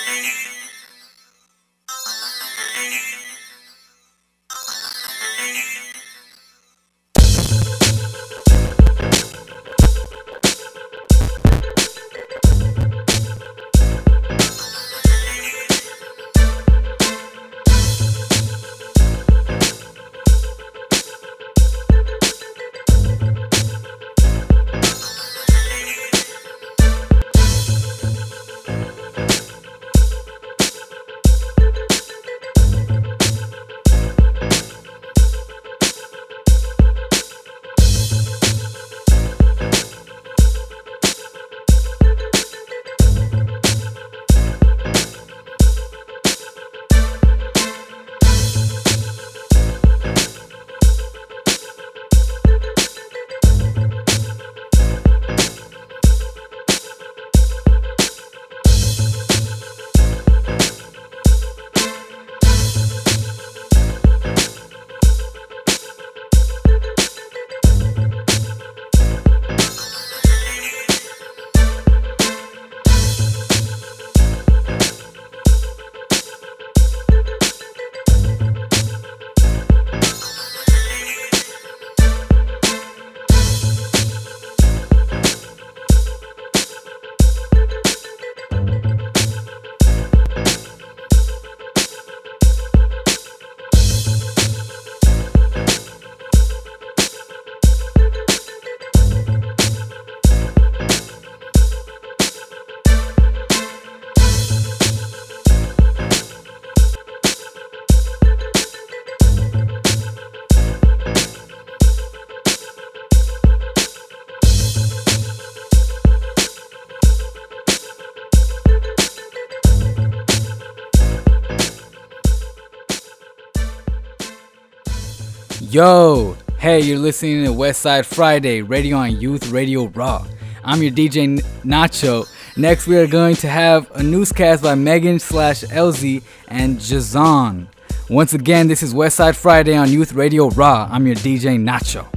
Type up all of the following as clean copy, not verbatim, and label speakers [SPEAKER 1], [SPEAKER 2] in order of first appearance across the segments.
[SPEAKER 1] Yo, hey, you're listening to Westside Friday, radio on Youth Radio Raw. I'm your DJ Nacho. Next, we are going to have a newscast by Megan/LZ and Jazon. Once again, this is Westside Friday on Youth Radio Raw. I'm your DJ Nacho.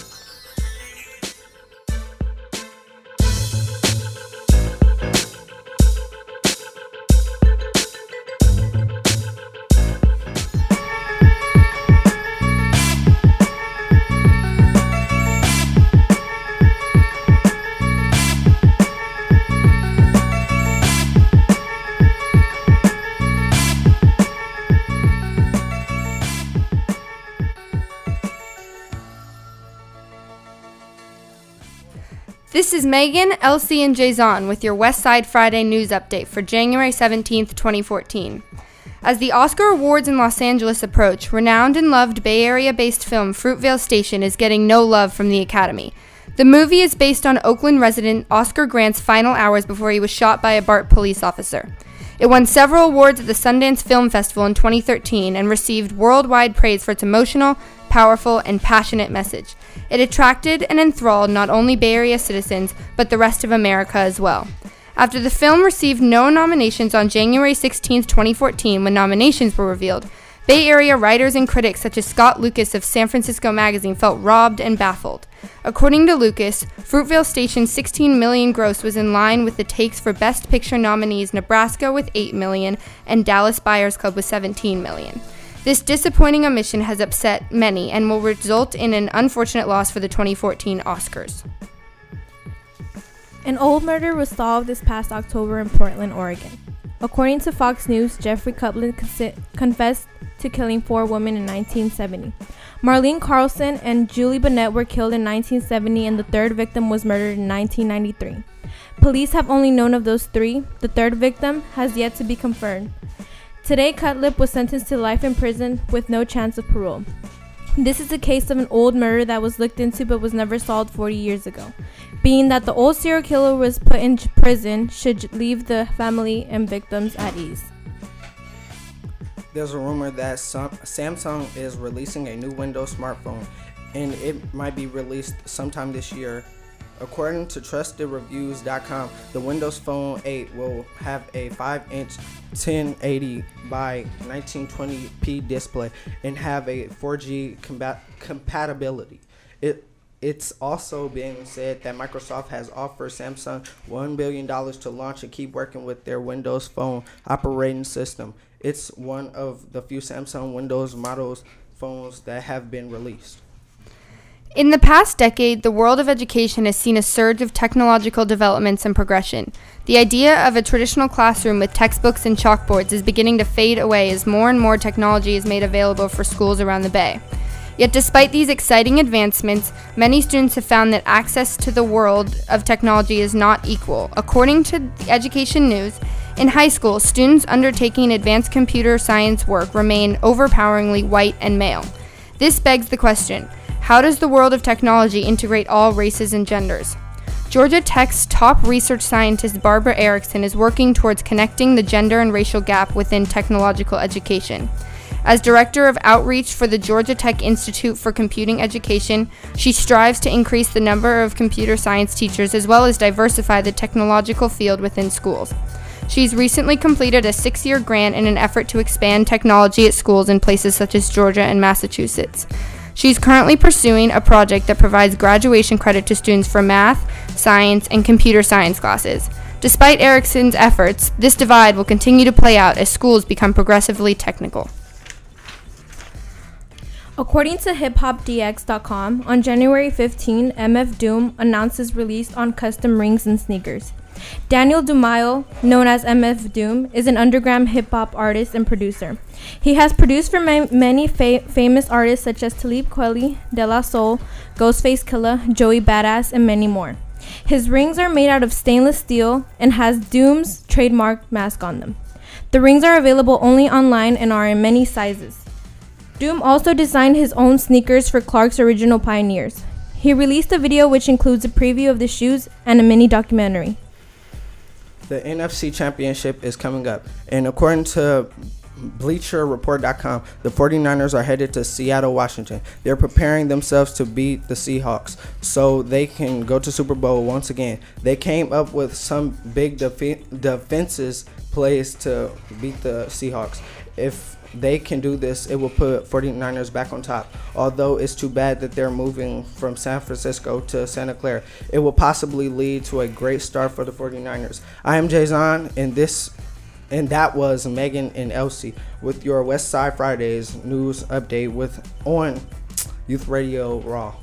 [SPEAKER 2] This is Megan, Elsie, and Jazon with your Westside Friday news update for January 17th, 2014. As the Oscar Awards in Los Angeles approach, renowned and loved Bay Area-based film Fruitvale Station is getting no love from the Academy. The movie is based on Oakland resident Oscar Grant's final hours before he was shot by a BART police officer. It won several awards at the Sundance Film Festival in 2013 and received worldwide praise for its emotional, powerful, and passionate message. It attracted and enthralled not only Bay Area citizens, but the rest of America as well. After the film received no nominations on January 16, 2014, when nominations were revealed, Bay Area writers and critics such as Scott Lucas of San Francisco Magazine felt robbed and baffled. According to Lucas, Fruitvale Station's $16 million gross was in line with the takes for Best Picture nominees Nebraska with $8 million and Dallas Buyers Club with $17 million. This disappointing omission has upset many and will result in an unfortunate loss for the 2014 Oscars.
[SPEAKER 3] An old murder was solved this past October in Portland, Oregon. According to Fox News, Jeffrey Copeland confessed to killing 4 women in 1970. Marlene Carlson and Julie Bennett were killed in 1970, and the third victim was murdered in 1993. Police have only known of those 3. The third victim has yet to be confirmed. Today, Cutlip was sentenced to life in prison with no chance of parole. This is a case of an old murder that was looked into but was never solved 40 years ago. Being that the old serial killer was put in prison should leave the family and victims at ease.
[SPEAKER 4] There's a rumor that Samsung is releasing a new Windows smartphone, and it might be released sometime this year. According to TrustedReviews.com, the Windows Phone 8 will have a 5-inch 1080 by 1920p display and have a 4G compatibility. It It's also being said that Microsoft has offered Samsung $1 billion to launch and keep working with their Windows Phone operating system. It's one of the few Samsung Windows models phones that have been released.
[SPEAKER 2] In the past decade, the world of education has seen a surge of technological developments and progression. The idea of a traditional classroom with textbooks and chalkboards is beginning to fade away as more and more technology is made available for schools around the Bay. Yet despite these exciting advancements, many students have found that access to the world of technology is not equal. According to Education News, in high school, students undertaking advanced computer science work remain overpoweringly white and male. This begs the question, how does the world of technology integrate all races and genders? Georgia Tech's top research scientist Barbara Erickson is working towards connecting the gender and racial gap within technological education. As Director of Outreach for the Georgia Tech Institute for Computing Education, she strives to increase the number of computer science teachers as well as diversify the technological field within schools. She's recently completed a 6-year grant in an effort to expand technology at schools in places such as Georgia and Massachusetts. She's currently pursuing a project that provides graduation credit to students for math, science, and computer science classes. Despite Erickson's efforts, this divide will continue to play out as schools become progressively technical.
[SPEAKER 3] According to hiphopdx.com, on January 15, MF Doom announces release on custom rings and sneakers. Daniel Dumayo, known as MF Doom, is an underground hip-hop artist and producer. He has produced for many famous artists such as Talib Kweli, De La Soul, Ghostface Killah, Joey Badass, and many more. His rings are made out of stainless steel and has Doom's trademark mask on them. The rings are available only online and are in many sizes. Doom also designed his own sneakers for Clark's Original Pioneers. He released a video which includes a preview of the shoes and a mini documentary.
[SPEAKER 4] The NFC Championship is coming up, and according to BleacherReport.com, the 49ers are headed to Seattle, Washington. They're preparing themselves to beat the Seahawks so they can go to Super Bowl once again. They came up with some big defenses plays to beat the Seahawks. If they can do this, it will put 49ers back on top. Although it's too bad that they're moving from San Francisco to Santa Clara, it will possibly lead to a great start for the 49ers. I am Jason, and that was Megan and Elsie with your West Side Fridays news update on Youth Radio Raw.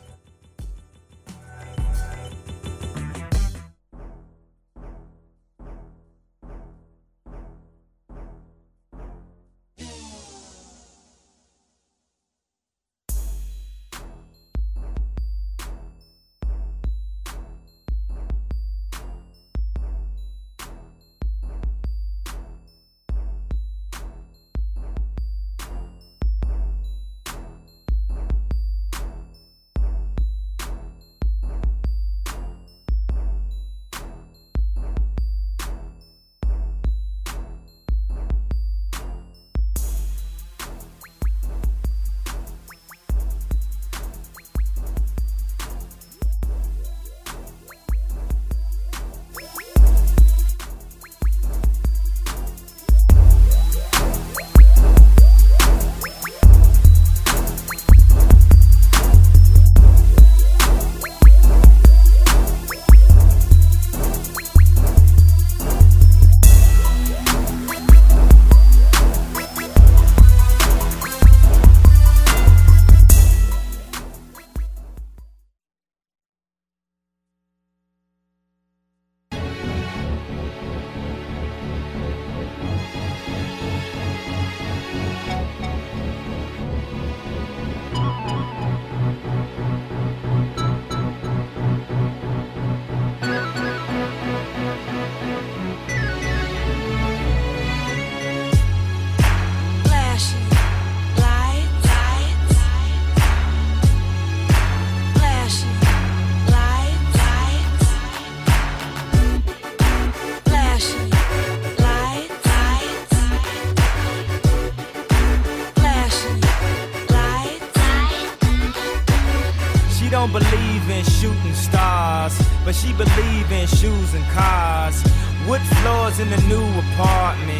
[SPEAKER 5] don't believe in shooting stars, but she believe in shoes and cars. Wood floors in the new apartment,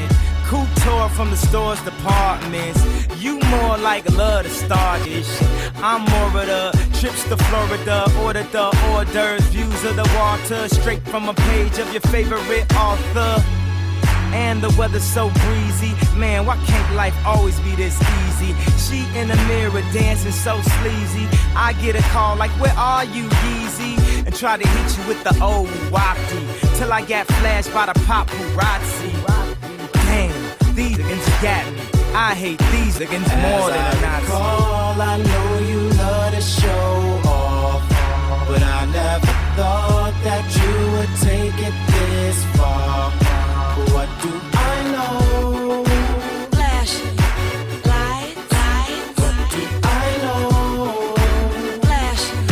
[SPEAKER 5] couture from the store's departments. You more like love to start-ish. I'm more of the trips to Florida, order the hors d'oeuvres, views of the water, straight from a page of your favorite author. And the weather's so breezy, man, why can't life always be this easy? She in the mirror dancing so sleazy. I get a call like, where are you, Yeezy? And try to hit you with the old wapty, till I got flashed by the paparazzi. Damn, these niggas got me. I hate these niggas more than a Nazi.
[SPEAKER 6] I know you love to show off, but I never thought that you would take it this far. What do I know?
[SPEAKER 7] Flashing lights.
[SPEAKER 6] What do I know?
[SPEAKER 7] Flashing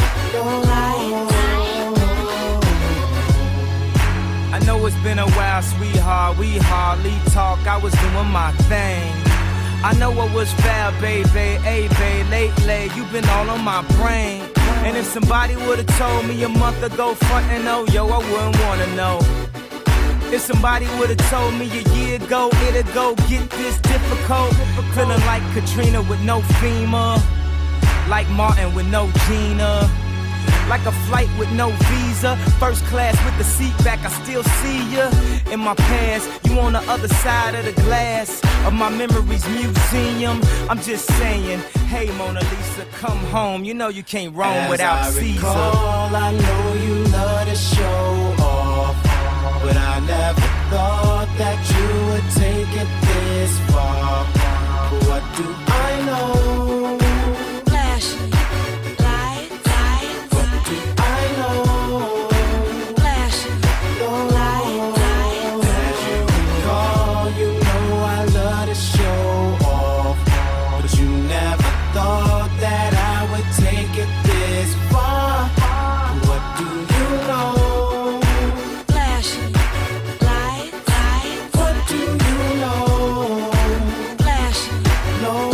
[SPEAKER 7] lights.
[SPEAKER 5] I know it's been a while, sweetheart. We hardly talk. I was doing my thing. I know what was foul, baby. Hey, babe, lately you've been all on my brain. And if somebody would've told me a month ago, front and oh, yo, I wouldn't wanna know. If somebody would've told me a year ago, it'd go get this difficult. Feeling like Katrina with no FEMA, like Martin with no Gina, like a flight with no visa, first class with the seat back. I still see ya in my past. You on the other side of the glass of my memories museum. I'm just saying, hey Mona Lisa, come home. You know you can't roam without Caesar.
[SPEAKER 6] I know you love to show off, but I never thought that you would take it this far. What do I know?
[SPEAKER 7] Flashing lights.
[SPEAKER 6] What do I know?
[SPEAKER 7] Flashing lights.
[SPEAKER 6] As you recall, you know I love to show off, but you never thought that I would take it this far. What do you know?
[SPEAKER 7] Flashing lights.
[SPEAKER 6] What do you know?
[SPEAKER 7] Flashing
[SPEAKER 6] No.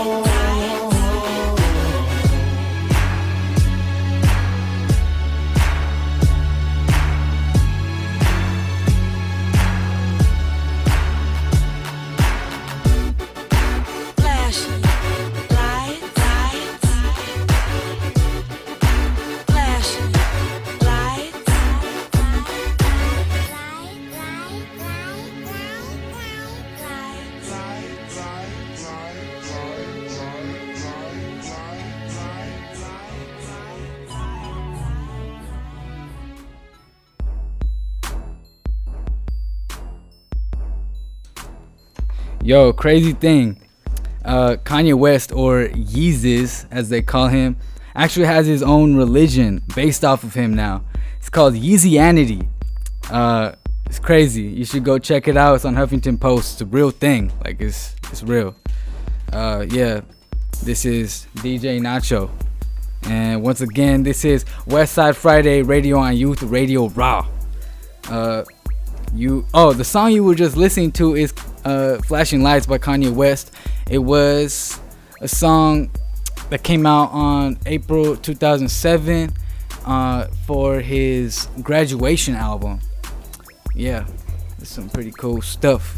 [SPEAKER 7] flashing lights. Flashing lights.
[SPEAKER 1] Yo, crazy thing. Kanye West, or Yeezus as they call him, actually has his own religion based off of him now. It's called Yeezianity. It's crazy. You should go check it out. It's on Huffington Post. It's a real thing. Like it's real. Yeah. This is DJ Nacho. And once again, this is Westside Friday Radio on Youth Radio Raw. The song you were just listening to is Flashing Lights by Kanye West. It was a song that came out on April 2007 for his graduation album. Yeah, that's some pretty cool stuff.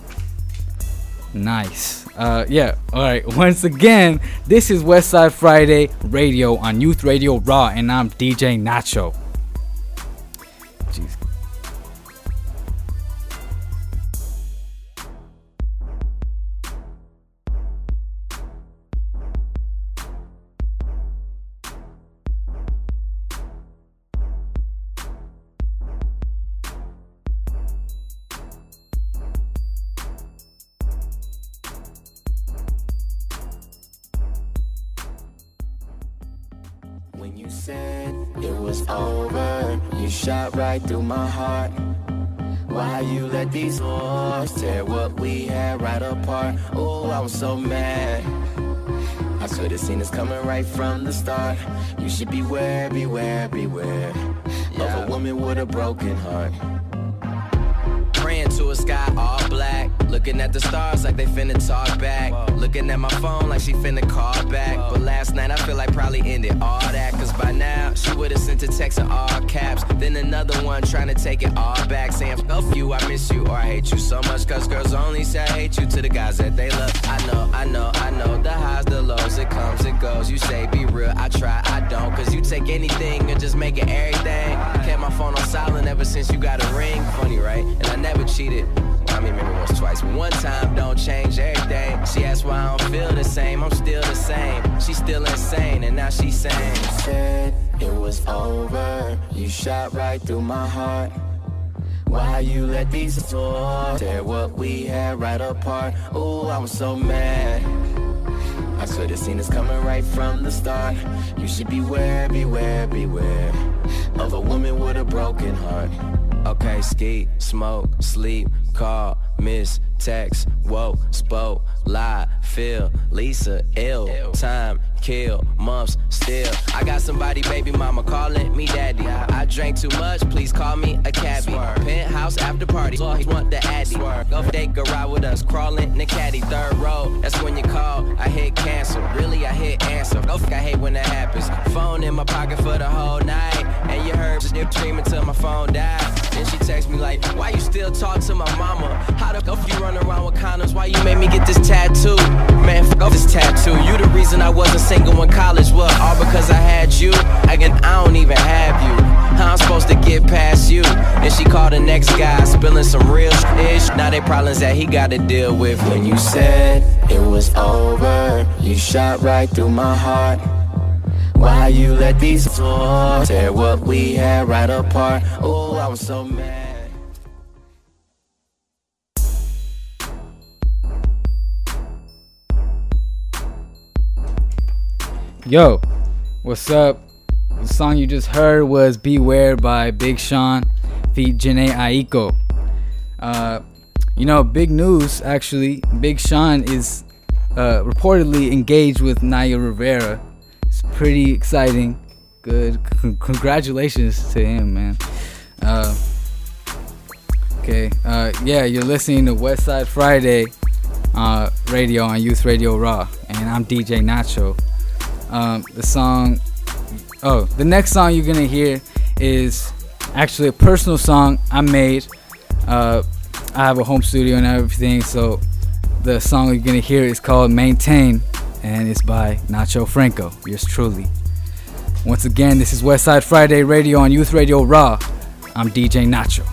[SPEAKER 1] Nice. Yeah, alright. Once again, this is Westside Friday Radio on Youth Radio Raw, and I'm DJ Nacho. Jeez.
[SPEAKER 6] When you said it was over, you shot right through my heart. Why you let these wars tear what we had right apart? Oh, I was so mad. I could have seen this coming right from the start. You should beware, beware, beware of a woman with a broken heart.
[SPEAKER 8] Praying to a sky all black, looking
[SPEAKER 6] Looking at the stars like they finna talk back. Looking at my phone like she finna call back. But last night I feel like probably ended all that. Cause by now she would've sent a text in all caps. Then another one trying to take it all back. Saying fuck you, I miss you, or I hate you so much. Cause girls only say I hate you to the guys that they love. I know, the highs, the lows, it comes, it goes. You say be real, I try, I don't. Cause you take anything and just make it everything. Kept my phone on silent ever since you got a ring. Funny, right? And I never cheated. I mean, maybe once, twice, but one time don't change everything. She asked why I don't feel the same. I'm still the same. She's still insane, and now she's saying,
[SPEAKER 8] You said it was over. You shot right through my heart. Why you let these doors tear what we had right apart? Ooh, I was so mad. I should've seen this coming right from the start. You should beware, beware, beware of a woman with a broken heart.
[SPEAKER 6] okay, ski, smoke, sleep, call, miss, text, woke, spoke, lie, feel, Lisa, ill, time, kill, months, still. I got somebody, baby mama, calling me daddy. I drank too much, please call me a cabbie. Penthouse after party, he want the addy. Go take a ride with us, crawling in the caddy. Third row, that's when you call, I hit cancel. Really, I hit answer. Go I hate when that happens. Phone in my pocket for the whole night, and you heard just dreaming till my phone died. Then she text me like, why you still talk to my mama? How the fuck you run around with condoms? Why you made me get this tattoo? Man, fuck off this tattoo. You the reason I wasn't single in college. What, all because I had you? I don't even have you. How I'm supposed to get past you? And she called the next guy, spilling some real ish. Now they problems that he gotta deal with.
[SPEAKER 8] When you said it was over, you shot right through my heart. Why you let these doors tear what we had right apart? Oh, I was so mad.
[SPEAKER 1] Yo, what's up? The song you just heard was Beware by Big Sean feat. Jhené Aiko. Big news actually. Big Sean is reportedly engaged with Naya Rivera. It's pretty exciting. Good. Congratulations to him, man. You're listening to Westside Friday radio on Youth Radio Raw, and I'm DJ Nacho. The next song you're gonna hear is actually a personal song I made. I have a home studio and everything, so the song you're gonna hear is called Maintain, and it's by Nacho Franco, yours truly. Once again, this is Westside Friday radio on Youth Radio Raw. I'm DJ Nacho.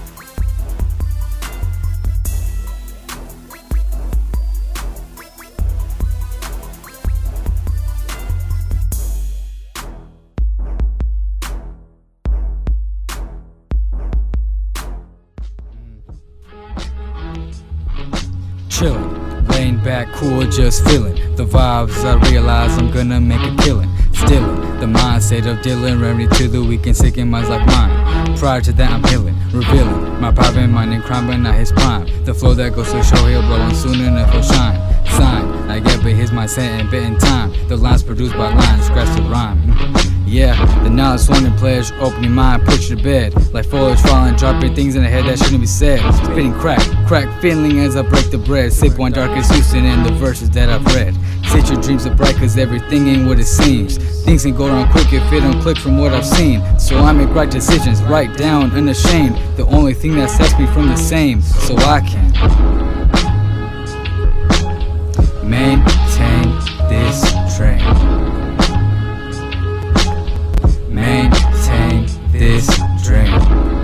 [SPEAKER 1] Chillin', laying back, cool, just feeling the vibes as I realize I'm gonna make a killing. Stillin', the mindset of dealing, remedy to the weak and sick in minds like mine. Prior to that I'm healing, revealing my private mind and crime, but not his prime. The flow that goes to show he'll blow, and soon enough he'll shine. Sign, I get but here's my set and bit in time. The lines produced by lines, scratch the rhyme. Yeah, the knowledge sworn players opening mind, put you to bed. Like foliage falling, dropping things in the head that shouldn't be said. Spitting crack feeling as I break the bread. Sip one darkest Houston in the verses that I've read. Set your dreams up bright cause everything ain't what it seems. Things can go wrong quick if it don't click from what I've seen. So I make right decisions, right down, unashamed. The only thing that sets me from the same, so I can maintain this train. Maintain this dream.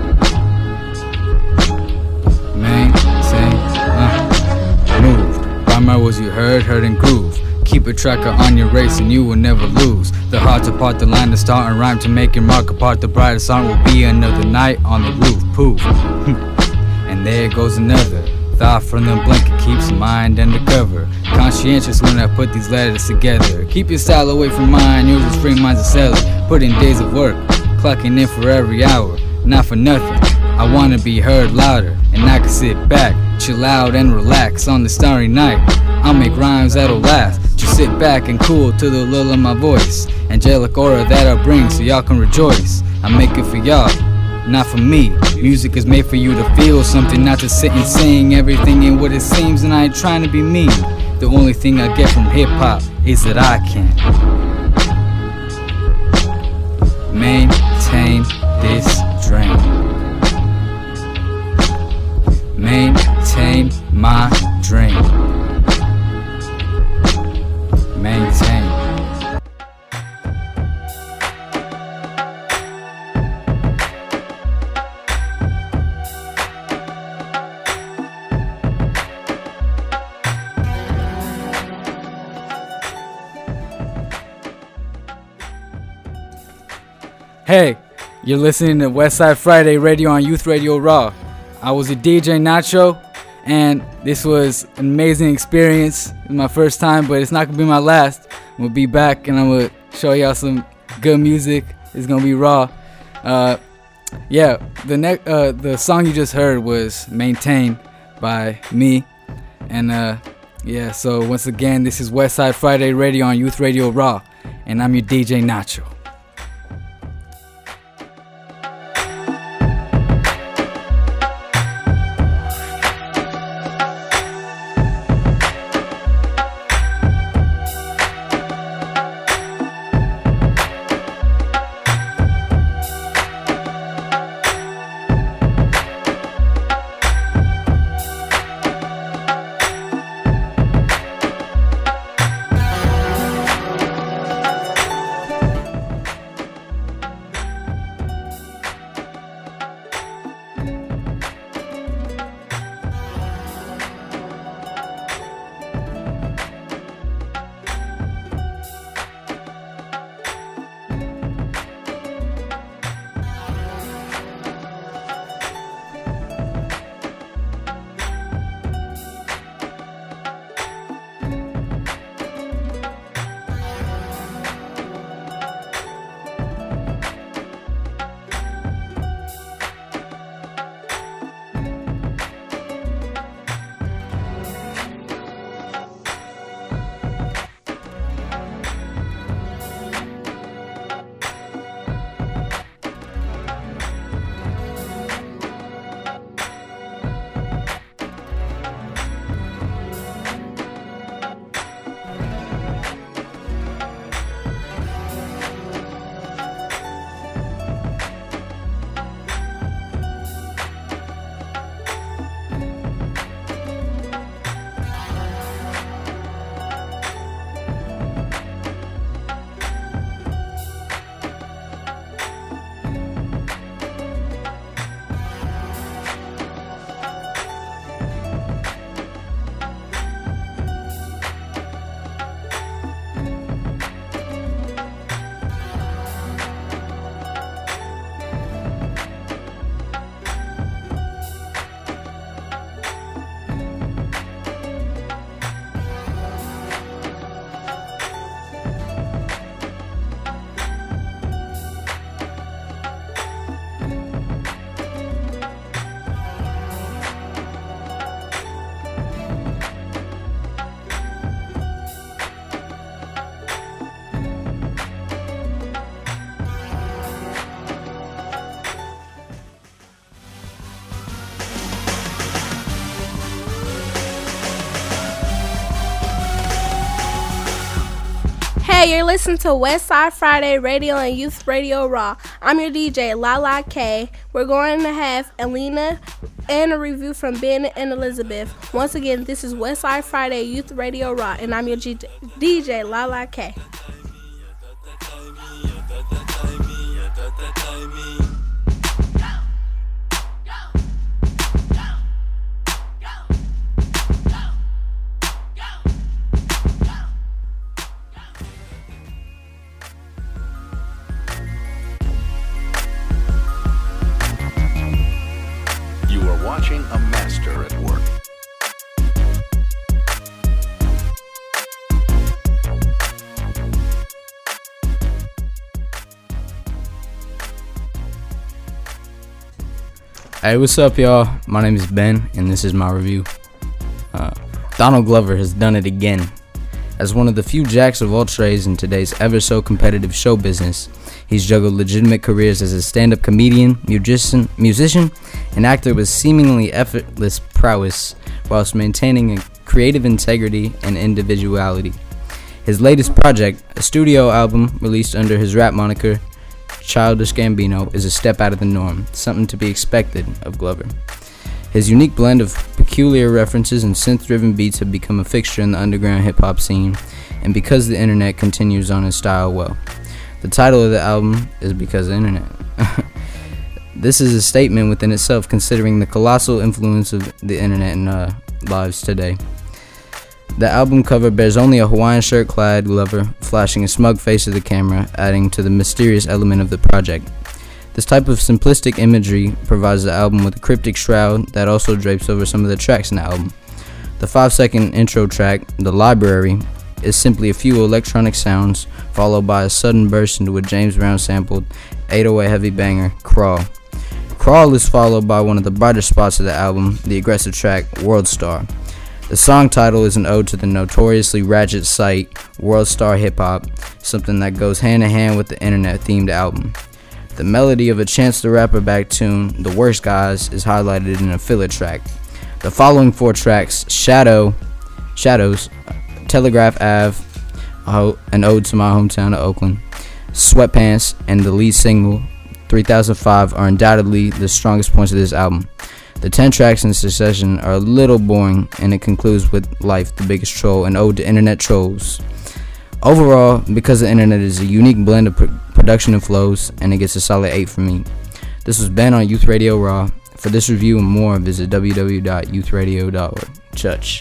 [SPEAKER 1] Maintain, moved by my words you heard and groove. Keep a tracker on your race and you will never lose. The heart to part the line to start and rhyme to make your mark apart. The brightest song will be another night on the roof. Poof. And there goes another thought from the blanket, keeps mind undercover. Conscientious when I put these letters together. Keep your style away from mine, yours is free, mine's a seller. Put in days of work, clocking in for every hour. Not for nothing, I wanna be heard louder. And I can sit back, chill out and relax on the starry night. I'll make rhymes that'll last. Just sit back and cool to the lull of my voice. Angelic aura that I bring so y'all can rejoice. I make it for y'all, not for me. Music is made for you to feel something, not to sit and sing everything ain't what it seems, and I ain't trying to be mean. The only thing I get from hip-hop is that I can maintain this dream, maintain my dream, maintain. Hey, you're listening to Westside Friday Radio on Youth Radio Raw. I was a DJ Nacho, and this was an amazing experience. It was my first time, but it's not gonna be my last. I'm gonna be back, and I'm gonna show y'all some good music. It's gonna be raw. The song you just heard was "Maintain" by me, and so once again, this is Westside Friday Radio on Youth Radio Raw, and I'm your DJ Nacho.
[SPEAKER 3] Hey, you're listening to Westside Friday Radio and Youth Radio Raw. I'm your DJ, Lala K. We're going to have Alina and a review from Ben and Elizabeth. Once again, this is Westside Friday Youth Radio Raw, and I'm your DJ, Lala K.
[SPEAKER 9] Watching a master at work.
[SPEAKER 10] Hey, what's up, y'all? My name is Ben, and this is my review. Donald Glover has done it again. As one of the few jacks of all trades in today's ever-so-competitive show business, he's juggled legitimate careers as a stand-up comedian, musician, and actor with seemingly effortless prowess, whilst maintaining a creative integrity and individuality. His latest project, a studio album released under his rap moniker, Childish Gambino, is a step out of the norm, something to be expected of Glover. His unique blend of peculiar references and synth-driven beats have become a fixture in the underground hip-hop scene, and because the internet continues on his style well. The title of the album is Because of the Internet. This is a statement within itself, considering the colossal influence of the internet in our lives today. The album cover bears only a Hawaiian shirt-clad Glover flashing a smug face to the camera, adding to the mysterious element of the project. This type of simplistic imagery provides the album with a cryptic shroud that also drapes over some of the tracks in the album. The 5-second intro track, The Library, is simply a few electronic sounds followed by a sudden burst into a James Brown sampled 808 heavy banger, Crawl. Crawl is followed by one of the brighter spots of the album, the aggressive track, World Star. The song title is an ode to the notoriously ratchet site, World Star Hip Hop, something that goes hand in hand with the internet-themed album. The melody of a Chance the Rapper back tune, The Worst Guys, is highlighted in a filler track. The following 4 tracks, Shadows, Telegraph Ave, an ode to my hometown of Oakland, Sweatpants, and the lead single, 3005, are undoubtedly the strongest points of this album. The 10 tracks in succession are a little boring, and it concludes with Life, the Biggest Troll, an ode to internet trolls. Overall, Because the Internet is a unique blend of production and flows, and it gets a solid 8 from me. This was Ben on Youth Radio Raw. For this review and more, visit www.youthradio.org. Church.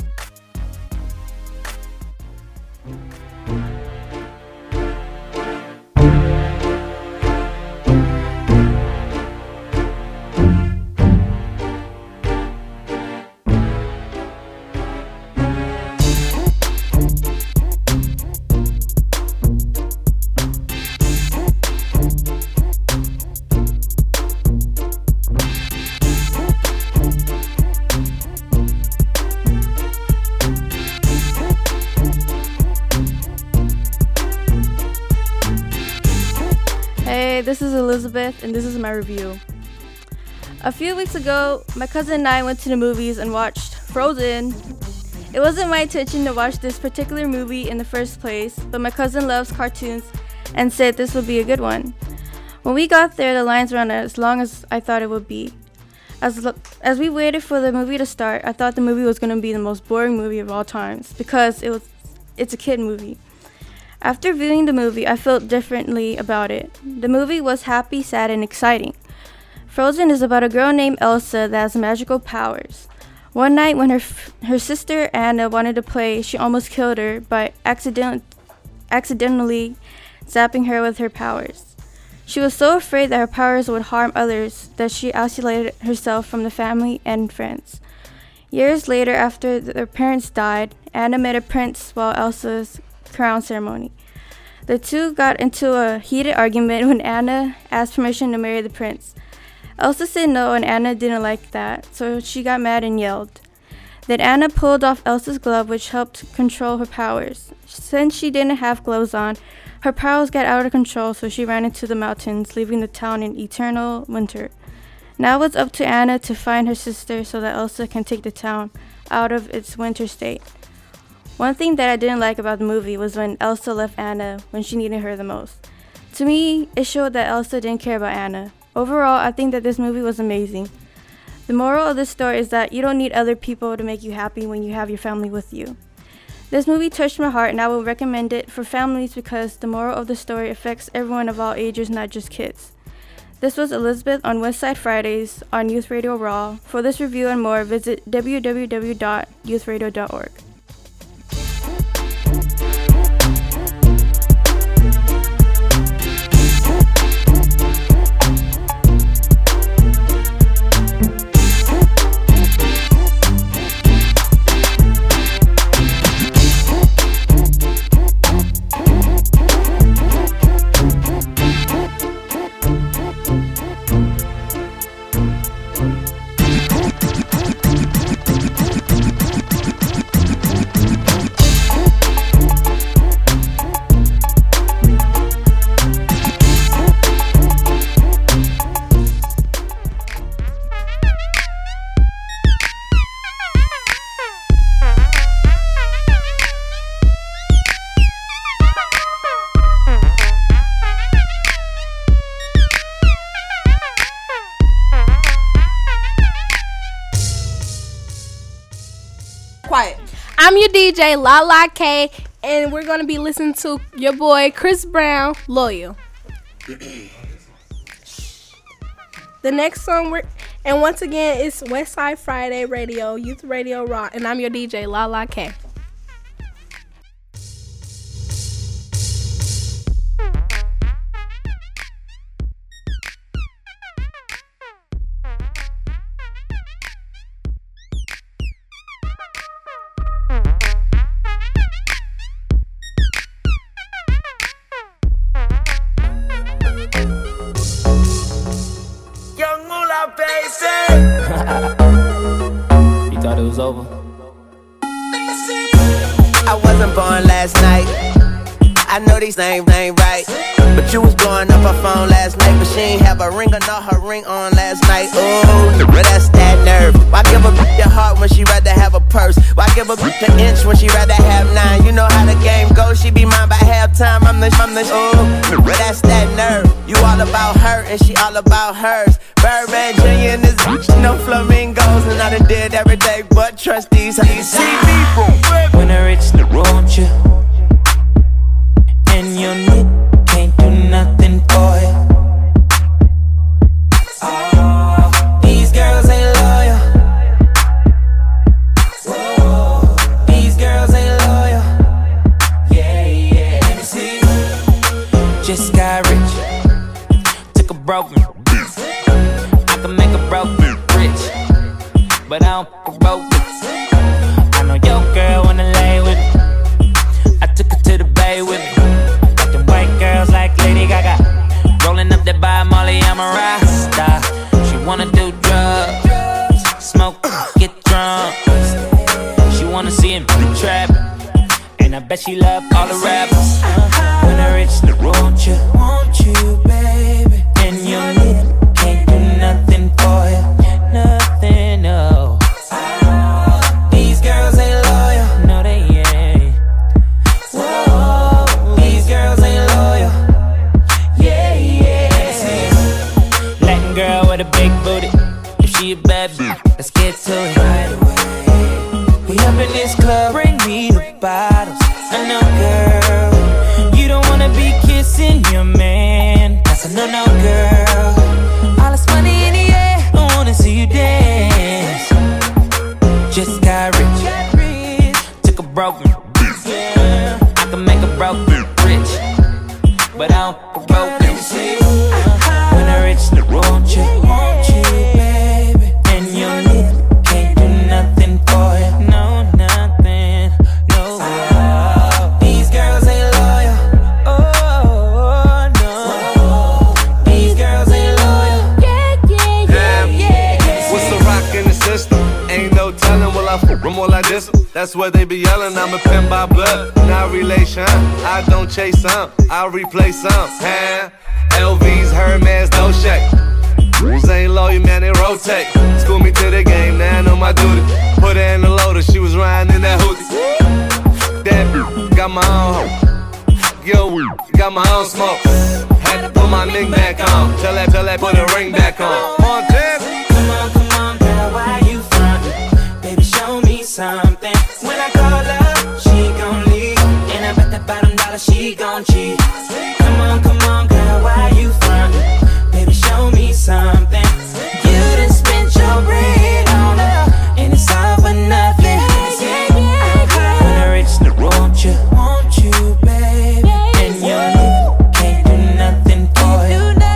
[SPEAKER 3] This is Elizabeth, and this is my review. A few weeks ago, my cousin and I went to the movies and watched Frozen. It wasn't my intention to watch this particular movie in the first place, but my cousin loves cartoons and said this would be a good one. When we got there, the lines ran as long as I thought it would be. As we waited for the movie to start, I thought the movie was going to be the most boring movie of all times because it's a kid movie. After viewing the movie, I felt differently about it. The movie was happy, sad, and exciting. Frozen is about a girl named Elsa that has magical powers. One night when her sister Anna wanted to play, she almost killed her by accidentally zapping her with her powers. She was so afraid that her powers would harm others that she isolated herself from the family and friends. Years later, after their parents died, Anna met a prince while Elsa's crown ceremony. The two got into a heated argument when Anna asked permission to marry the prince. Elsa said no, and Anna didn't like that, so she got mad and yelled. Then Anna pulled off Elsa's glove, which helped control her powers. Since she didn't have gloves on, her powers got out of control, so she ran into the mountains, leaving the town in eternal winter. Now it's up to Anna to find her sister so that Elsa can take the town out of its winter state. One thing that I didn't like about the movie was when Elsa left Anna when she needed her the most. To me, it showed that Elsa didn't care about Anna. Overall, I think that this movie was amazing. The moral of this story is that you don't need other people to make you happy when you have your family with you. This movie touched my heart, and I will recommend it for families because the moral of the story affects everyone of all ages, not just kids. This was Elizabeth on Westside Fridays on Youth Radio Raw. For this review and more, visit www.youthradio.org.
[SPEAKER 11] Quiet.
[SPEAKER 3] I'm your DJ, Lala K, and we're going to be listening to your boy, Chris Brown, Loyal. The next song, and once again, it's Westside Friday Radio, Youth Radio Raw, and I'm your DJ, Lala K.
[SPEAKER 12] You thought it was over?
[SPEAKER 13] I wasn't born last night. I know these names ain't right, but you was blowing up her phone last night, but she ain't have a ring or not her ring on last night. Ooh, that's that nerve. Why give a bitch your heart when she rather have a purse? Why give a bitch an inch when she rather have 9? You know how the game goes, she be mine by halftime. I'm the ooh, that's that nerve. You all about her and she all about hers. Birdman Jr. and this bitch, no flamingos, and I done did every day but trust these. See me
[SPEAKER 12] when I reach the road, you and your knit can't do nothing for you. Oh, these girls ain't loyal. Whoa, these girls ain't loyal. Yeah, yeah. Let me see. Just got rich, took a broken. I can make a broken rich, but I don't broke it. I know your girl wanna lay with me. I took her to the bay with me. Got them white girls like Lady Gaga, rolling up that by Molly, I'm a Rasta. She wanna do drugs, smoke, get drunk. She wanna see him in the trap, and I bet she love all the rappers. When I reach the road, won't you, baby? And your lip can't do nothing for you, nothing, no. These girls ain't loyal, no they ain't. Whoa, these girls ain't loyal. Yeah, yeah. Latin girl with a big booty, if she a bad bitch, let's get to it right away. We up in this club, bring me the bottles. I know, girl, you don't wanna be kissing your man. That's a no-no, girl. All this money in the air, I wanna see you dance. Just got rich, took a broken. I can make a broken rich, but I don't broke it. When I reach the road, won't you, baby? And your lip can't do nothing for you, no, nothing, no. These girls ain't loyal, oh, no. These girls ain't loyal, yeah.
[SPEAKER 14] What's the rock in the system? Ain't no telling, will I f*** them or I diss them? That's what they be yelling, I'm a pimp by blood, not relation. I don't chase some, I replace some. LVs, Hermes, no shake. Rules ain't loyal, man, they rotate. School me to the game, now I know my duty. Put her in the loader, she was riding in that hoodie. That bitch, got my own hoe. Yo, got my own smoke. Had to put my ring back on. Tell that, put a ring back on. Montana.
[SPEAKER 12] Come on, girl, why you frontin'? Baby, show me something. When I call her, she gon' leave, and I bet that bottom dollar she gon' cheat. Come on, girl, why you frontin'? Baby, show me something. You done spent your bread on her, and it's all for nothing. When I reach the road, won't you, baby? And your lip can't do nothing for you.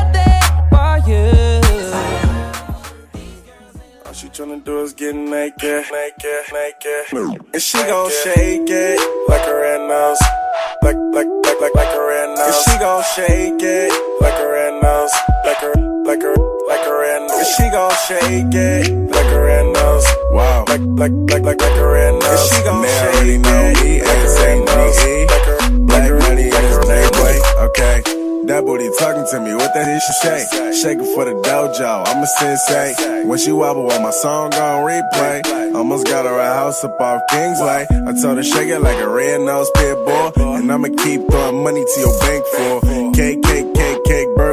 [SPEAKER 15] All she tryna do is get naked. And she gon' shake it like a red nose. Like a red nose. And she gon' shake it like a red nose. Like a red nose. And she gon' shake it like a red nose. Wow. Like a red nose. And she gon' shake it like a red nose. Black money is his name, boy. Okay. That booty talking to me, what that is she shake? Shake it for the dojo, I'm a sensei. When she wobble on my song on replay, almost got her a house up off Kingsway. I told her shake it like a red-nosed pit bull, and I'ma keep throwing money to your bank for cake, birthday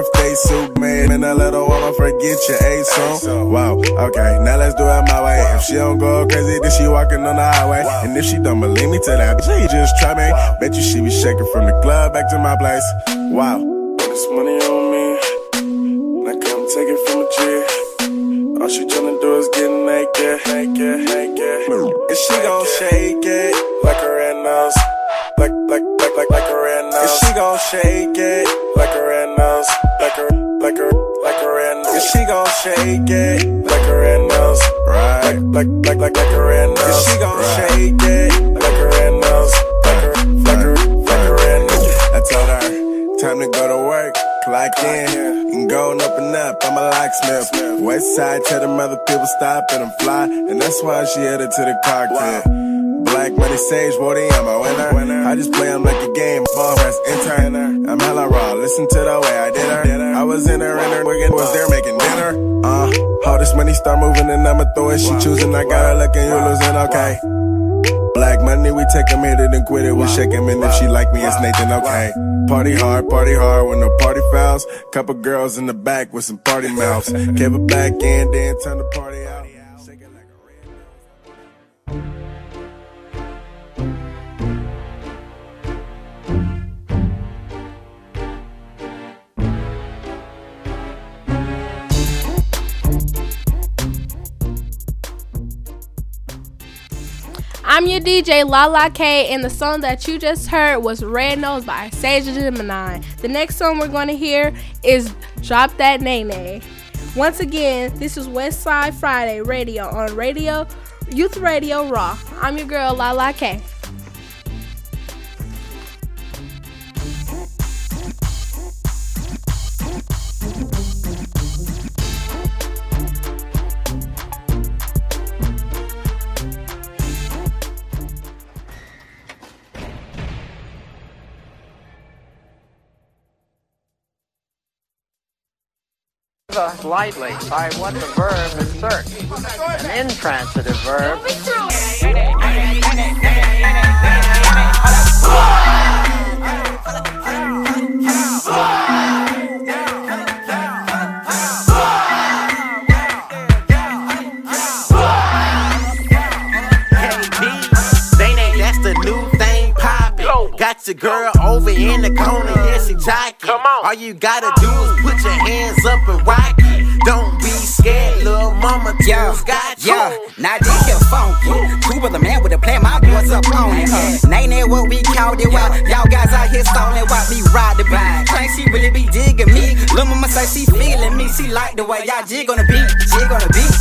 [SPEAKER 15] birthday suit made. And a little woman forget your A song. Wow, okay, now let's do it my way. If she don't go crazy, then she walking on the highway. And if she don't believe me, tell that bitch, just try me. Bet you she be shaking from the club back to my place. Wow. This money on me, now come take it from a G. All she tryna do is get naked. And she gon' shake it like a red nose. Like a red nose. And she gon' shake it like a red nose. Like a red nose. And she gon' shake it like a red nose. Right. Like a red nose. And she gon' shake it like a red nose. Like a red nose. I told her, time to go to work. Clock in, and going up and up, I'm a locksmith. West side, tell them other people stop and I'm fly, and that's why she headed to the cockpit. Black money sage, Woody, I'm a winner. I just play them like a game, ball press, intern. I'm hella raw, listen to the way I did her. I was in her was there making dinner. All this money start moving and I'ma throw it. She choosing, I got her looking, you losing, okay. Black money, we take him, hit it and quit it. We shake him, and if she like me, it's Nathan, okay. Party hard with no party fouls. Couple girls in the back with some party mouths. Kept it back in, then turn the party out. Shake it like a red.
[SPEAKER 3] I'm your DJ Lala K, and the song that you just heard was Red Nose by Sage Gemini. The next song we're going to hear is Drop That Nay Nay. Once again, this is Westside Friday Radio on Youth Radio Raw. I'm your girl Lala K.
[SPEAKER 11] Lightly by what the verb asserts. An intransitive verb.
[SPEAKER 13] That's the new thing poppin'. Got your girl over in the corner, yeah, she jockin'. All you gotta do is put your hands up and rock it. Don't be scared, little mama, got you.
[SPEAKER 16] Yeah, now this here funky. True brother man with a plan, my boys up on it. Name what we called it, while y'all guys out here stalling while me ride the beat. Think she really be digging me. Lil' mama say she feeling me. She like the way y'all jig on the beat, jig on the beat.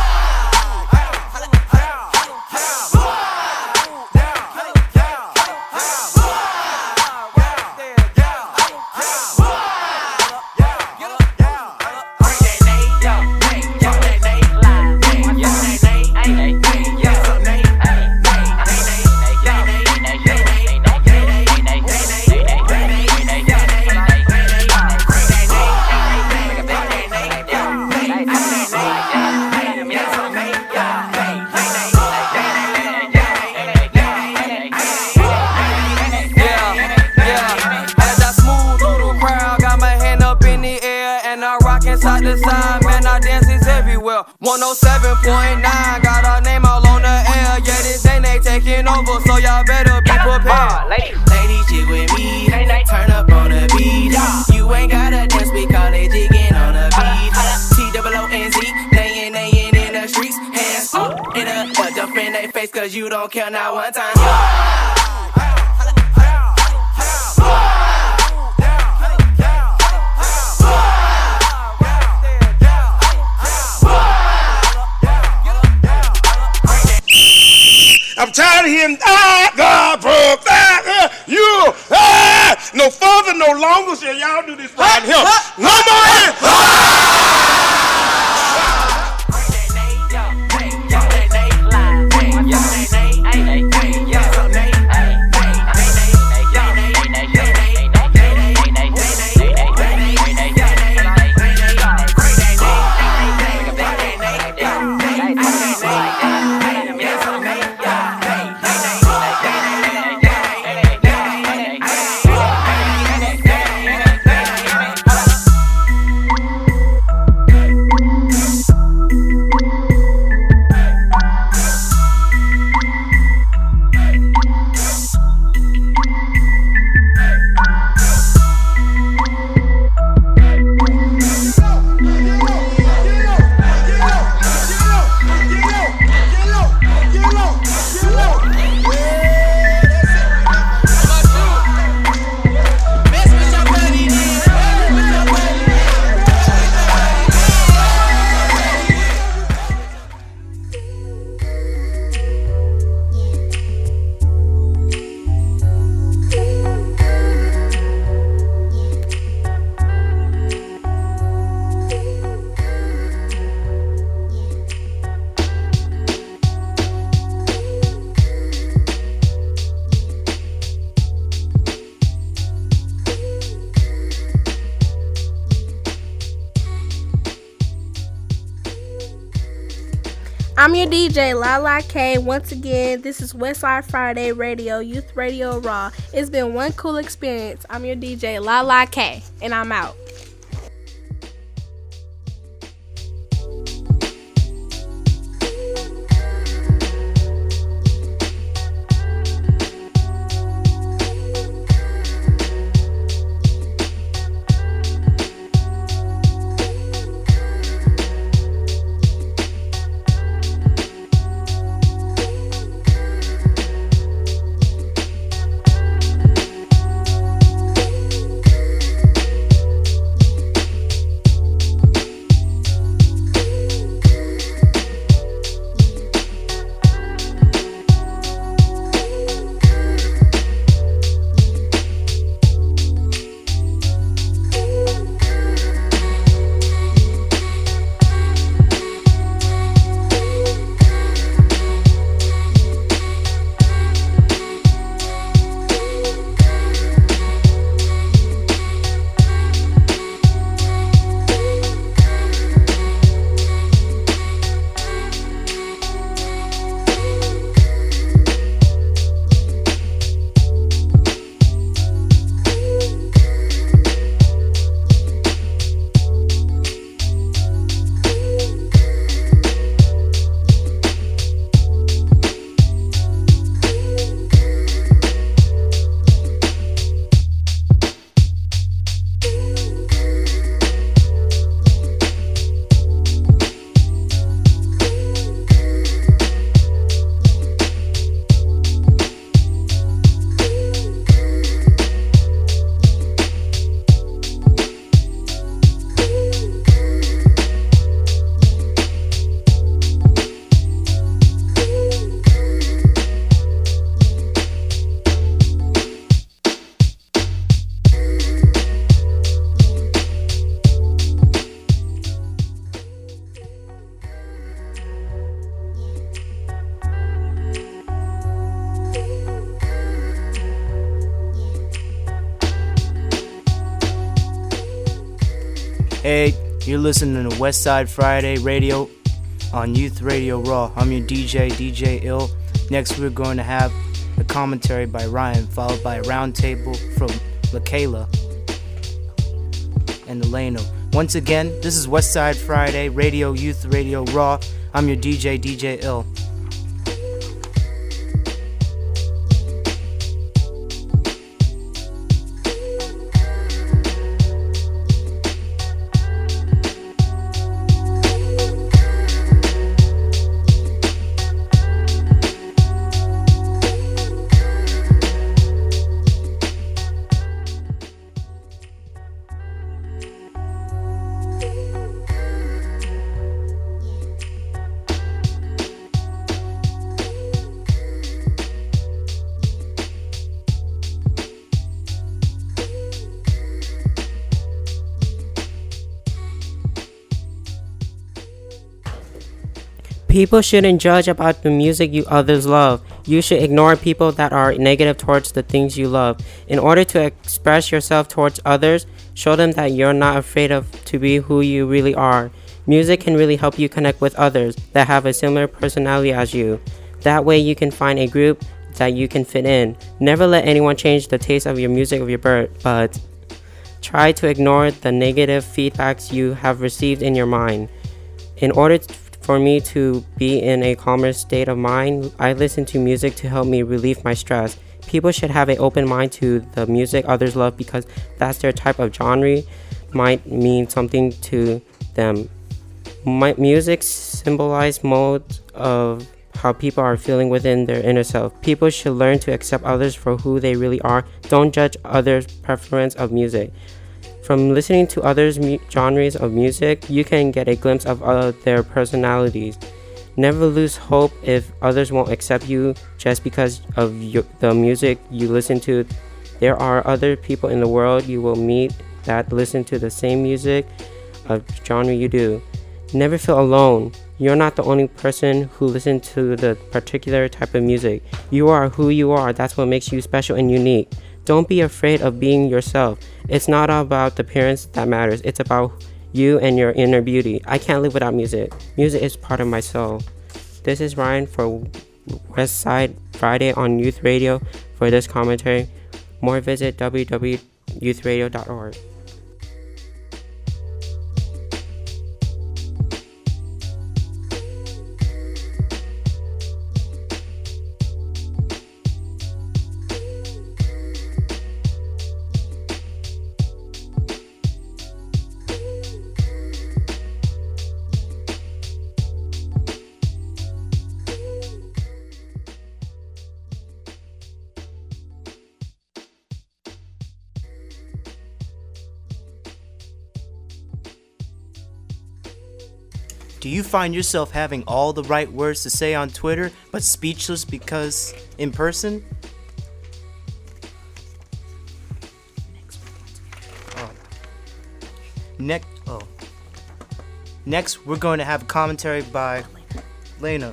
[SPEAKER 5] Side to side, man, our dance is everywhere. 107.9, got our name all on the air. Yeah, this ain't they taking over, so y'all better be prepared.
[SPEAKER 12] Ladies, jig with me, turn up on the beat. You ain't gotta dance, we call it jigging on the beat. T-O-O-N-Z, laying in the streets. Hands up in the jump in their face, cause you don't care not one time.
[SPEAKER 15] I'm tired of hearing God you no further, no longer shall y'all do this right here. No more.
[SPEAKER 17] I'm your DJ, Lala K. Once again, this is Westside Friday Radio, Youth Radio Raw. It's been one cool experience. I'm your DJ, Lala K, and I'm out.
[SPEAKER 18] Hey, you're listening to Westside Friday Radio on Youth Radio Raw. I'm your DJ, DJ Ill. Next, we're going to have a commentary by Ryan, followed by a roundtable from LaKayla and Elena. Once again, this is Westside Friday Radio, Youth Radio Raw. I'm your DJ, DJ Ill.
[SPEAKER 19] People shouldn't judge about the music you others love. You should ignore people that are negative towards the things you love. In order to express yourself towards others, show them that you're not afraid of to be who you really are. Music can really help you connect with others that have a similar personality as you. That way you can find a group that you can fit in. Never let anyone change the taste of your music of your bird, but try to ignore the negative feedbacks you have received in your mind. In order for me to be in a calmer state of mind, I listen to music to help me relieve my stress. People should have an open mind to the music others love because that's their type of genre, might mean something to them. Music symbolizes modes of how people are feeling within their inner self. People should learn to accept others for who they really are. Don't judge others' preference of music. From listening to others' genres of music, you can get a glimpse of their personalities. Never lose hope if others won't accept you just because of the music you listen to. There are other people in the world you will meet that listen to the same music of genre you do. Never feel alone. You're not the only person who listens to the particular type of music. You are who you are. That's what makes you special and unique. Don't be afraid of being yourself. It's not about the appearance that matters. It's about you and your inner beauty. I can't live without music. Music is part of my soul. This is Ryan for West Side Friday on Youth Radio. For this commentary, more visit www.youthradio.org.
[SPEAKER 18] Do you find yourself having all the right words to say on Twitter, but speechless because in person? Next, we're going to have a commentary by Lena.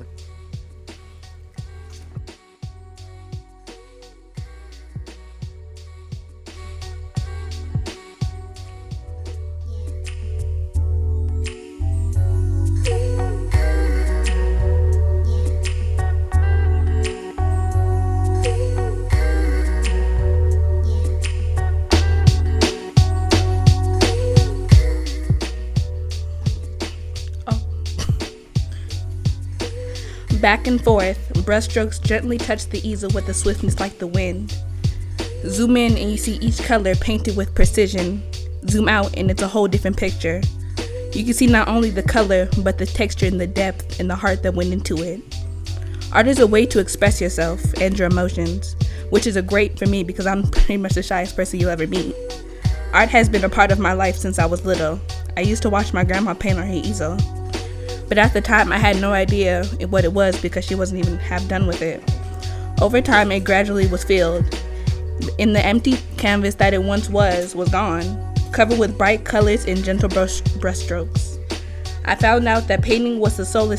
[SPEAKER 17] Back and forth, brushstrokes gently touch the easel with a swiftness like the wind. Zoom in and you see each color painted with precision. Zoom out and it's a whole different picture. You can see not only the color, but the texture and the depth and the heart that went into it. Art is a way to express yourself and your emotions, which is a great for me because I'm pretty much the shyest person you'll ever meet. Art has been a part of my life since I was little. I used to watch my grandma paint on her easel. But at the time, I had no idea what it was because she wasn't even half done with it. Over time, it gradually was filled. And the empty canvas that it once was gone, covered with bright colors and gentle brushstrokes. I found out that the painting was a solar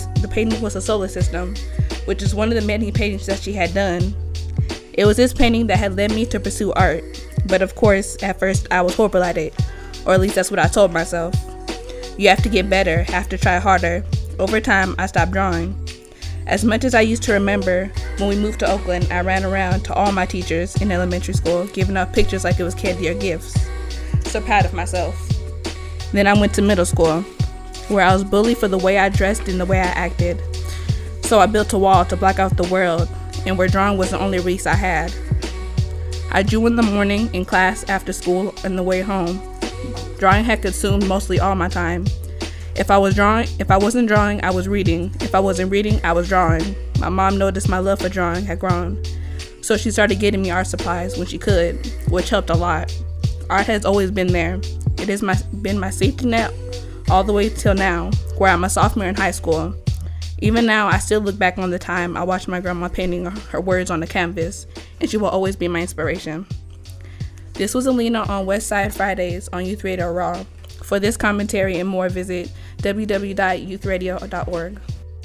[SPEAKER 17] system, which is one of the many paintings that she had done. It was this painting that had led me to pursue art. But of course, at first, I was horrible at it. Or at least that's what I told myself. You have to get better, have to try harder. Over time, I stopped drawing. As much as I used to remember, when we moved to Oakland, I ran around to all my teachers in elementary school, giving out pictures like it was candy or gifts. So proud of myself. Then I went to middle school, where I was bullied for the way I dressed and the way I acted. So I built a wall to block out the world, and where drawing was the only reason I had. I drew in the morning, in class, after school, and the way home. Drawing had consumed mostly all my time. If I wasn't drawing, I was reading. If I wasn't reading, I was drawing. My mom noticed my love for drawing had grown, so she started getting me art supplies when she could, which helped a lot. Art has always been there. It has been my safety net all the way till now, where I'm a sophomore in high school. Even now, I still look back on the time I watched my grandma painting her words on the canvas, and she will always be my inspiration. This was Alina on West Side Fridays on Youth Radio Raw. For this commentary and more, visit www.youthradio.org.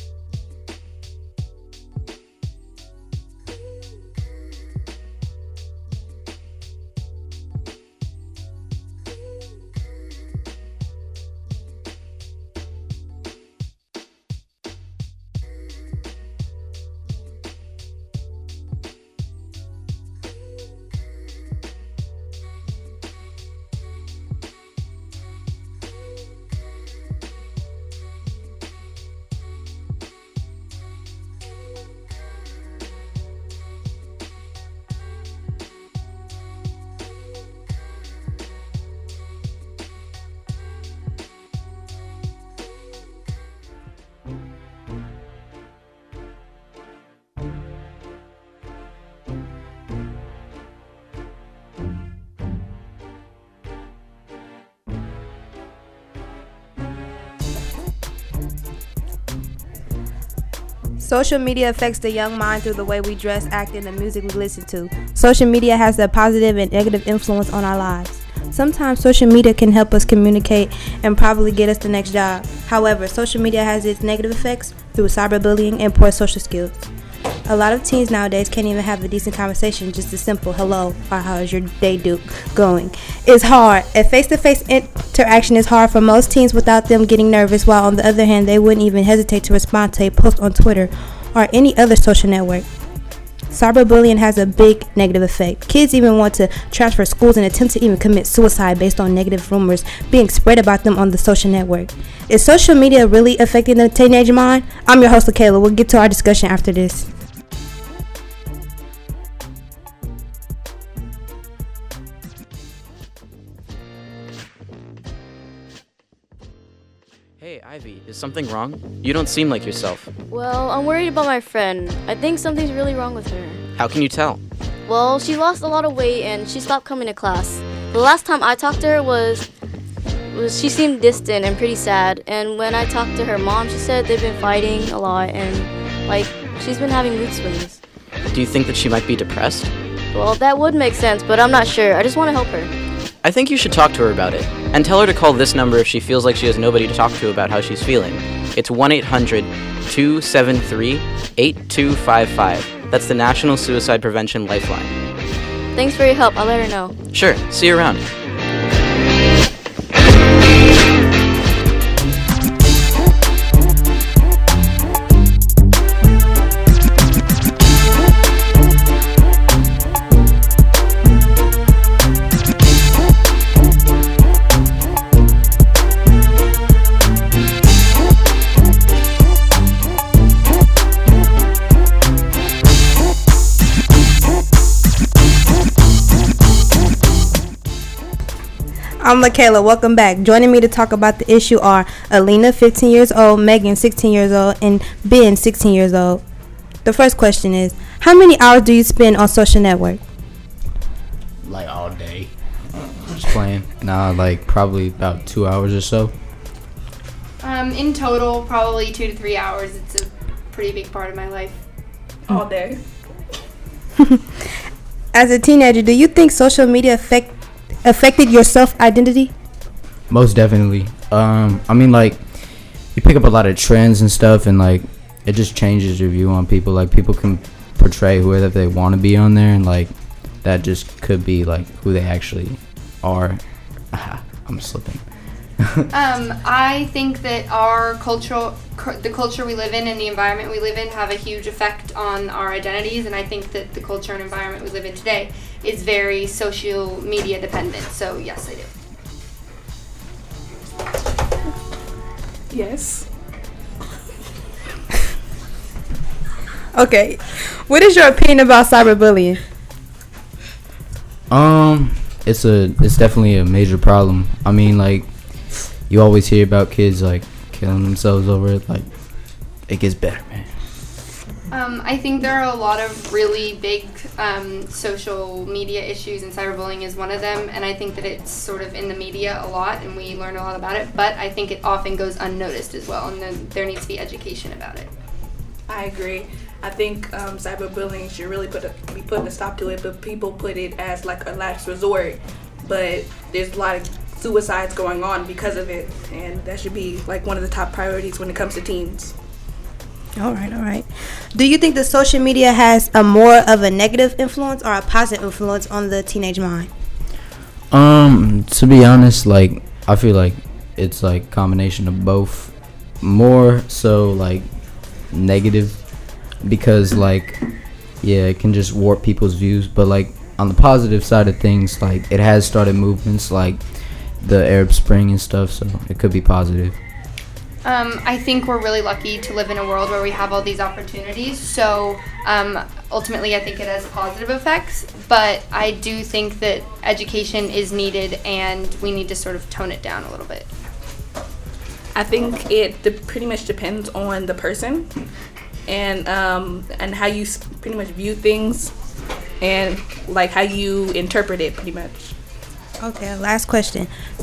[SPEAKER 20] Social media affects the young mind through the way we dress, act, and the music we listen to. Social media has a positive and negative influence on our lives. Sometimes social media can help us communicate and probably get us the next job. However, social media has its negative effects through cyberbullying and poor social skills. A lot of teens nowadays can't even have a decent conversation, just a simple hello or how is your day going. It's hard. A face-to-face interaction is hard for most teens without them getting nervous, while on the other hand, they wouldn't even hesitate to respond to a post on Twitter or any other social network. Cyberbullying has a big negative effect. Kids even want to transfer schools and attempt to even commit suicide based on negative rumors being spread about them on the social network. Is social media really affecting the teenage mind? I'm your host, LaKayla. We'll get to our discussion after this.
[SPEAKER 21] Hey, Ivy, is something wrong? You don't seem like yourself.
[SPEAKER 22] Well, I'm worried about my friend. I think something's really wrong with her.
[SPEAKER 21] How can you tell?
[SPEAKER 22] Well, she lost a lot of weight and she stopped coming to class. The last time I talked to her was she seemed distant and pretty sad. And when I talked to her mom, she said they've been fighting a lot and, like, she's been having mood swings.
[SPEAKER 21] Do you think that she might be depressed?
[SPEAKER 22] Well, that would make sense, but I'm not sure. I just want to help her.
[SPEAKER 21] I think you should talk to her about it, and tell her to call this number if she feels like she has nobody to talk to about how she's feeling. It's 1-800-273-8255. That's the National Suicide Prevention Lifeline.
[SPEAKER 22] Thanks for your help. I'll let her know.
[SPEAKER 21] Sure. See you around.
[SPEAKER 20] I'm LaKayla. Welcome back. Joining me to talk about the issue are Alina, 15 years old, Megan, 16 years old, and Ben, 16 years old. The first question is, how many hours do you spend on social network?
[SPEAKER 10] Like all day. Just playing. Nah, like probably about 2 hours or so.
[SPEAKER 2] In total, probably 2 to 3 hours. It's a pretty big part of my life.
[SPEAKER 17] All day.
[SPEAKER 20] As a teenager, do you think social media affected your self-identity?
[SPEAKER 10] Most definitely. I mean, like, you pick up a lot of trends and stuff, and like it just changes your view on people. Like, people can portray whoever they want to be on there, and like that just could be like who they actually are. I'm slipping.
[SPEAKER 2] I think that the culture we live in and the environment we live in have a huge effect on our identities, and I think that the culture and environment we live in today is very social media dependent. So yes, I do.
[SPEAKER 17] Yes.
[SPEAKER 20] Okay. What is your opinion about cyberbullying?
[SPEAKER 10] It's definitely a major problem. I mean, like, you always hear about kids like killing themselves over it. Like, it gets better, man.
[SPEAKER 2] I think there are a lot of really big social media issues, and cyberbullying is one of them, and I think that it's sort of in the media a lot, and we learn a lot about it, but I think it often goes unnoticed as well, and then there needs to be education about it.
[SPEAKER 17] I agree. I think cyberbullying should really be putting a stop to it, but people put it as like a last resort, but there's a lot of suicides going on because of it, and that should be like one of the top priorities when it comes to teens.
[SPEAKER 20] All right. Do you think that social media has a more of a negative influence or a positive influence on the teenage mind?
[SPEAKER 10] To be honest, like, I feel like it's like a combination of both. More so like negative, because like, yeah, it can just warp people's views, but like on the positive side of things, like, it has started movements like the Arab Spring and stuff, so it could be positive.
[SPEAKER 2] I think we're really lucky to live in a world where we have all these opportunities, so ultimately I think it has positive effects, but I do think that education is needed and we need to sort of tone it down a little bit.
[SPEAKER 17] I think it pretty much depends on the person and how you pretty much view things and like how you interpret it pretty much.
[SPEAKER 20] Okay, last question.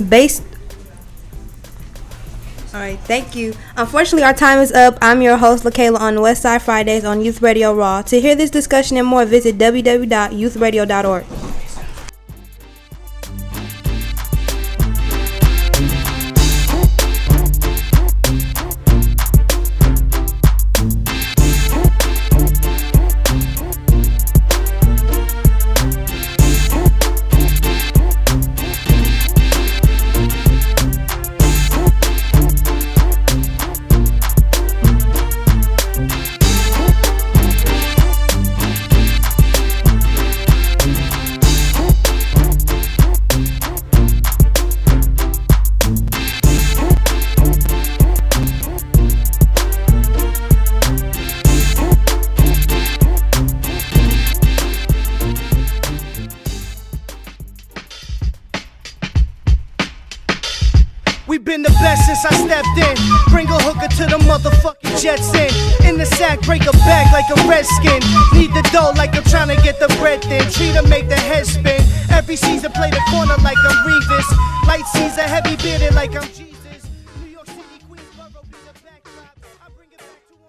[SPEAKER 20] All right, thank you. Unfortunately, our time is up. I'm your host, LaKayla, on Westside Fridays on Youth Radio Raw. To hear this discussion and more, visit www.youthradio.org.
[SPEAKER 4] been the best since I stepped in. Bring a hooker to the motherfucking Jets in the sack, break a back like a redskin. Need the dough like I'm trying to get the bread thin. Treat her, make the head spin. Every season play the corner like I'm Revis. Light season, heavy bearded like I'm Jesus. New York City, Queensboro, be the backdrop. I bring it back to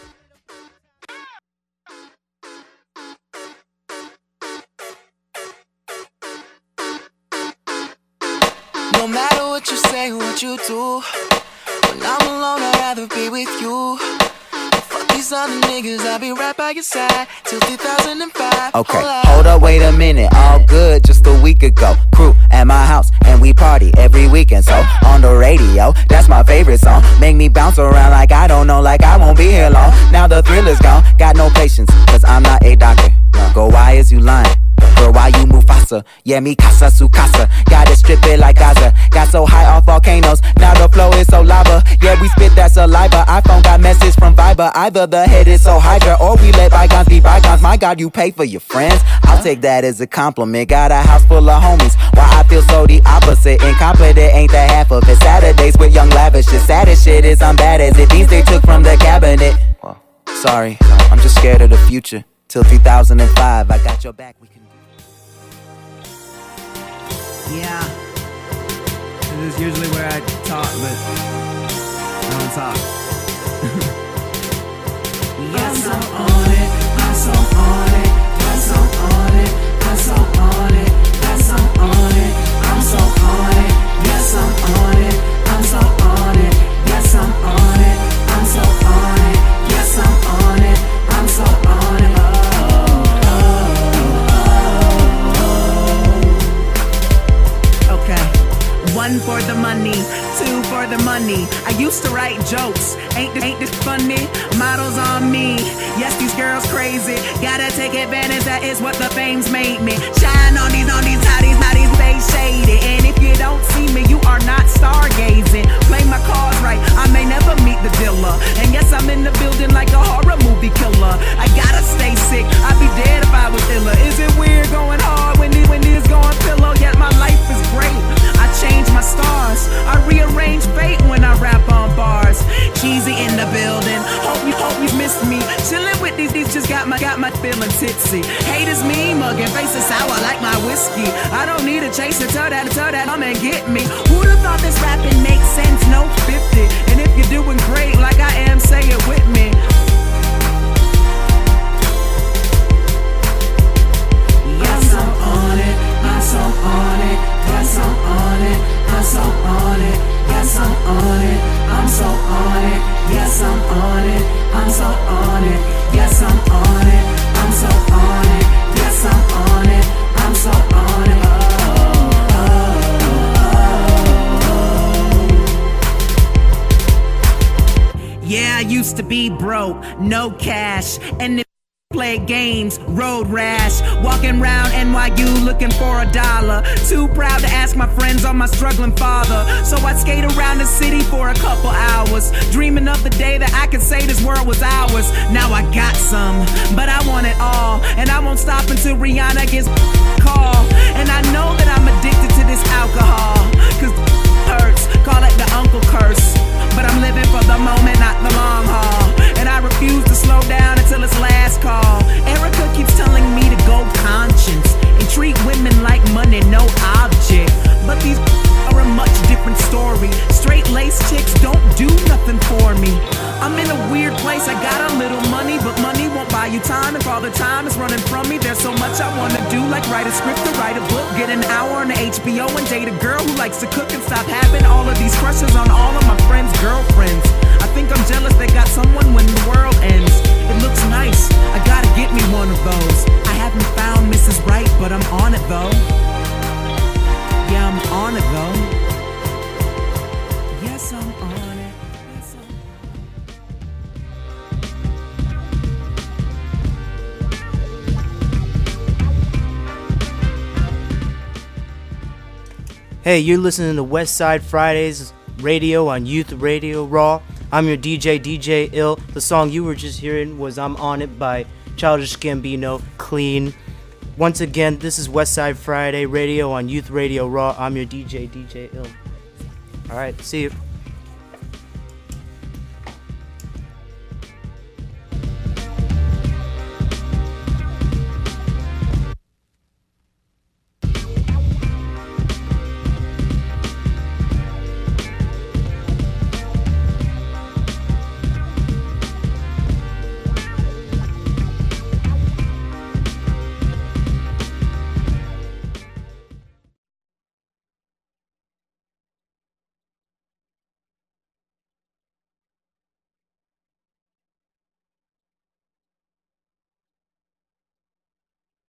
[SPEAKER 7] No matter what you say or what you do, when I'm alone, I'd rather be with you. Fuck these other niggas, I'll be right by your side till 2005.
[SPEAKER 23] Okay, hold up, wait a minute. All good, just a week ago. Crew at my house, and we party every weekend. So on the radio, that's my favorite song. Make me bounce around like I don't know, like I won't be here long. Now the thrill is gone, got no patience, cause I'm not a doctor. Go, why is you lying? Girl, why you move faster? Yeah, me casa su casa. Gotta strip it like Gaza. Got so high off volcanoes, now the flow is so lava. Yeah, we spit that saliva. iPhone got message from Viber. Either the head is so Hydra, or we let bygones be bygones. My God, you pay for your friends. I'll take that as a compliment. Got a house full of homies. Why I feel so the opposite. Incompetent ain't the half of it. Saturdays with young lavish. The saddest shit is I'm bad as it. These they took from the cabinet. Well, sorry, I'm just scared of the future. Till 2005, I got your back. We can.
[SPEAKER 24] Yeah, this is usually where I talk, but I don't talk. Yes, I'm on it, I'm so on it, yes, I'm on it, I'm so on it, yes, I'm on it, I'm so on it, yes, I'm on it, I'm so on it, yes, I'm on it, I'm so on it, yes, I'm on it, I'm so on it. One for the money, two for the money. I used to write jokes, ain't this funny? Models on me, yes, these girls crazy. Gotta take advantage, that is what the fame's made me. Shine on these hotties, they shady. And if you don't see me, you are not stargazing. Play my cards right, I may never meet the dealer. And yes, I'm in the building like a horror movie killer. I gotta stay sick, I'd be dead if I was iller. Is it weird going hard when these going pillow? Yet my life is great. I change my stars, I rearrange fate when I rap on bars. Cheesy in the building, hope you missed me. Chillin' with these just got my feeling tipsy. Haters me, mugging faces sour like my whiskey. I don't need a chaser, tell that, come and get me. Who'd have thought this rapping makes sense? No 50. And if you're doing great like I am, say it with me. Yes, I'm on it, I'm so on it. Yes, I'm on it, I'm so on it. Yes, I'm on it, I'm so on it. Yes, I'm on it, I'm so on it. Yes, I'm on it, I'm so on it. Yes, I'm on it, I'm so on it. Yeah, I used to be broke, no cash, and play games, road rash, walking around NYU looking for $1. Too proud to ask my friends on my struggling father. So I skate around the city for a couple hours, dreaming of the day that I could say this world was ours. Now I got some, but I want it all, and I won't stop until Rihanna gets call. And I know that I'm addicted to this alcohol, cause hurts, call it the uncle curse. But I'm living for the moment, not the long haul. And I refuse to slow down until it's last call. Erica keeps telling me to go conscience and treat women like money, no object. But these are a much different story. Straight lace chicks don't do nothing for me. I'm in a weird place, I got a little money, but money won't buy you time. If all the time is running from me, there's so much I wanna do, like write a script or write a book, get an hour on the HBO and date a girl who likes to cook, and stop having all of these crushes on all of my friends' girlfriends. I think I'm jealous they got someone when the world ends. It looks nice, I gotta get me one of those. I haven't found Mrs. Right, but I'm on it though. Yeah, I'm on it though. Yes, I'm on it. Yes, I'm...
[SPEAKER 18] Hey, you're listening to West Side Fridays Radio on Youth Radio Raw. I'm your DJ Ill. The song you were just hearing was I'm On It by Childish Gambino, Clean. Once again, this is West Side Friday Radio on Youth Radio Raw. I'm your DJ Ill. All right, see you.